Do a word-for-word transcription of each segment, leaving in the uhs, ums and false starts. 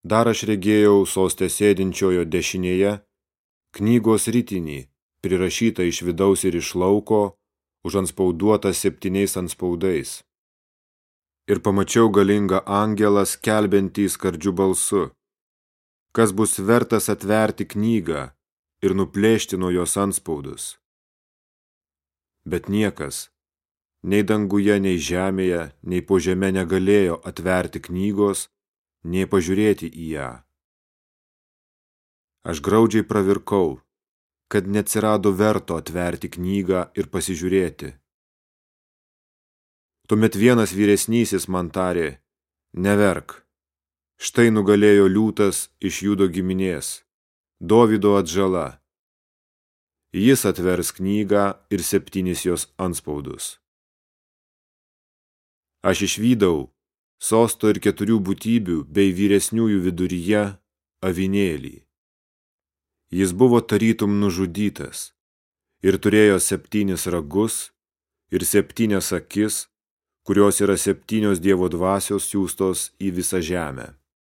Dar aš regėjau soste sėdinčiojo dešinėje knygos ritinį, prirašytą iš vidaus ir iš lauko, užanspauduotą septyniais anspaudais. Ir pamačiau galingą angelą skelbiantį skardžiu balsu, kas bus vertas atverti knygą ir nuplėšti nuo jos anspaudus. Bet niekas, nei danguje, nei žemėje, nei po žeme negalėjo atverti knygos, nei pažiūrėti į ją. Aš graudžiai pravirkau, kad neatsirado verto atverti knygą ir pasižiūrėti. Tuomet vienas vyresnysis man tarė, neverk, štai nugalėjo liūtas iš Judo giminės, Dovydo atžala. Jis atvers knygą ir septynis jos anspaudus. Aš išvydau sosto ir keturių būtybių bei vyresniųjų viduryje avinėlį. Jis buvo tarytum nužudytas ir turėjo septynis ragus ir septynias akis, kurios yra septynios Dievo dvasios siųstos į visą žemę.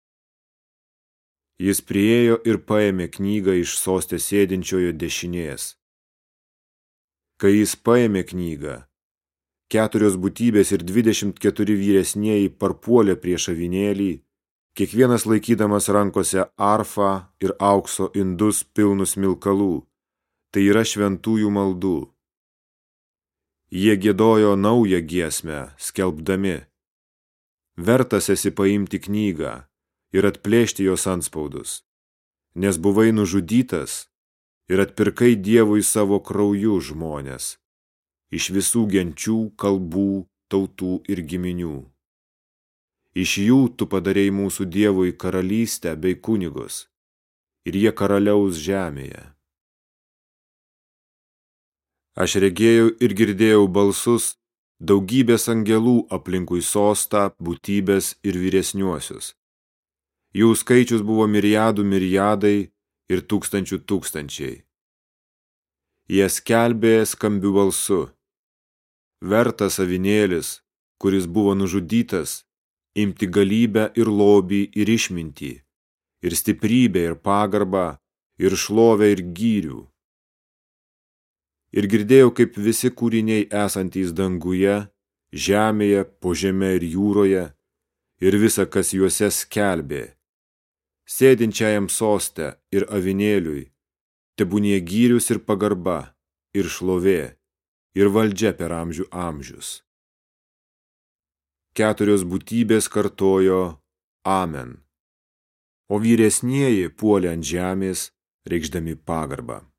Jis priėjo ir paėmė knygą iš soste sėdinčiojo dešinės. Kai jis paėmė knygą, keturios būtybės ir dvidešimt keturi vyresnieji parpuolė prieš avinėlį, kiekvienas laikydamas rankose arfą ir aukso indus pilnus smilkalų, tai yra šventųjų maldų. Jie giedojo naują giesmę, skelbdami, vertas esi paimti knygą ir atplėšti jos anspaudus, nes buvai nužudytas ir atpirkai Dievui savo krauju žmonės, iš visų genčių, kalbų, tautų ir giminių. Iš jų tu padarei mūsų Dievui karalystę bei kunigus, ir jie karaliaus žemėje. Aš regėjau ir girdėjau balsus daugybės angelų aplinkui sostą, būtybės ir vyresniuosius. Jų skaičius buvo miriadų miriadai ir tūkstančių tūkstančiai. Jie skelbė skambiu balsu, vertas avinėlis, kuris buvo nužudytas, imti galybę ir lobį ir išmintį, ir stiprybę ir pagarbą, ir šlovę ir gyrių. Ir girdėjau, kaip visi kūriniai esantys danguje, žemėje, po žeme ir jūroje, ir visa, kas juose skelbė, sėdinčiajam soste ir avinėliui, tebūnie gyrius ir pagarba, ir šlovė, ir valdžia per amžių amžius. Keturios būtybės kartojo Amen, o vyresnieji puolė ant žemės, reikšdami pagarbą.